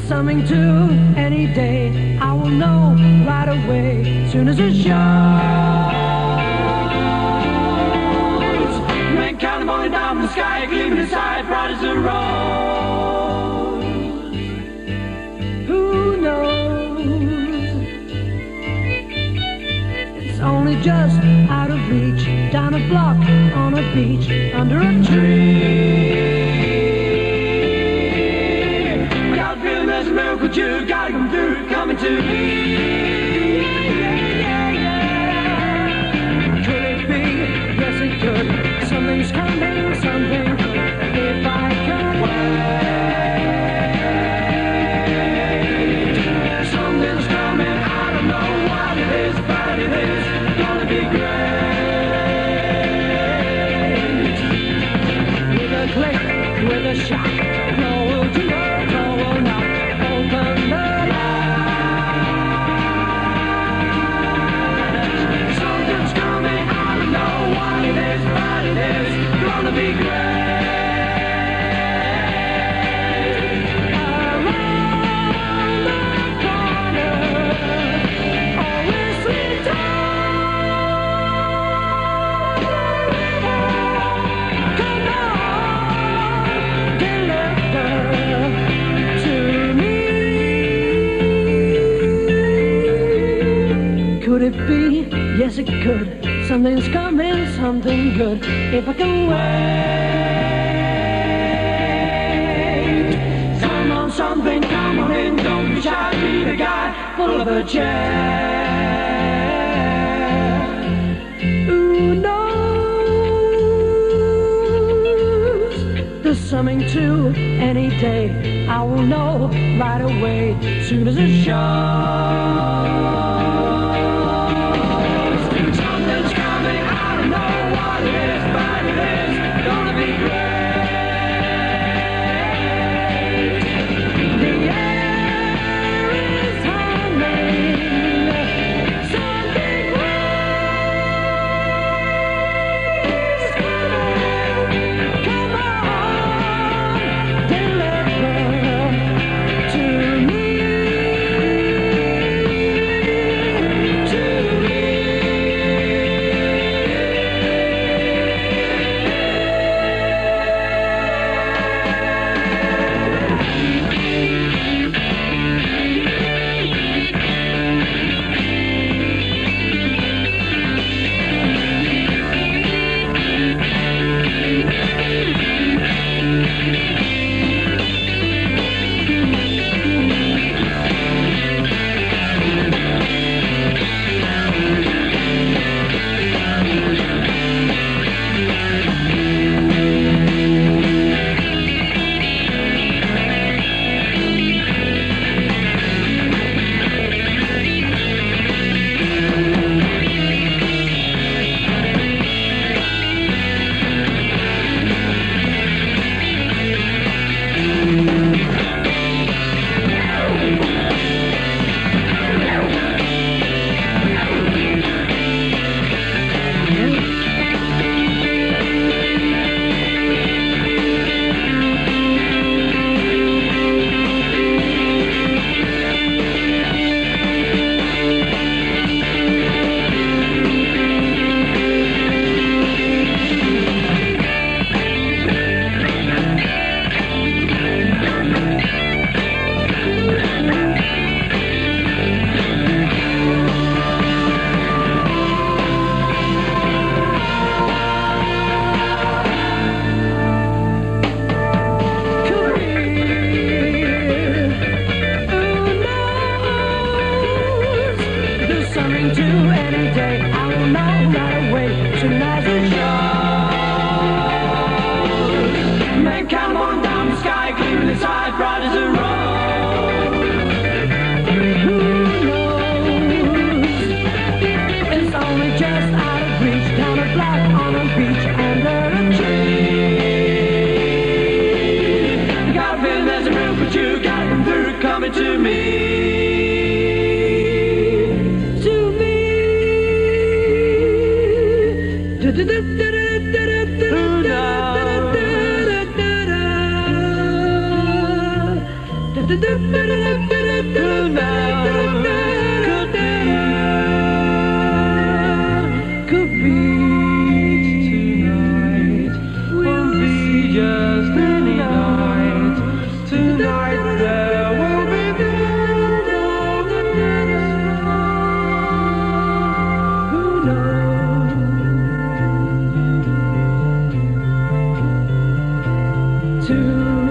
Something to any day, I will know right away, soon as it shows. Rain counting falling down from the sky, gleaming inside, bright as a rose. Who knows? It's only just out of reach, down a block, on a beach, under a tree. Miracle, you gotta come through, coming to me. Could it be? Yes, it could. Something's coming, something. If I can wait, something's coming. I don't know what it is, but it is gonna be great. With a click, with a shock, no will do it, no will not. Something's coming, I don't know what it is, but it is gonna be great. Around the corner, always sweet time. Come on, deliver to me. Could it be? Yes, it could. Something's coming, something good. If I can wait. Come on, something, come on in. Don't be shy, be the guy full of a chair. Who knows? There's something to any day. I will know right away, soon as it shows. To me, to me. Who knows? Could be tonight, won't be just any night. Tonight there will be who knows?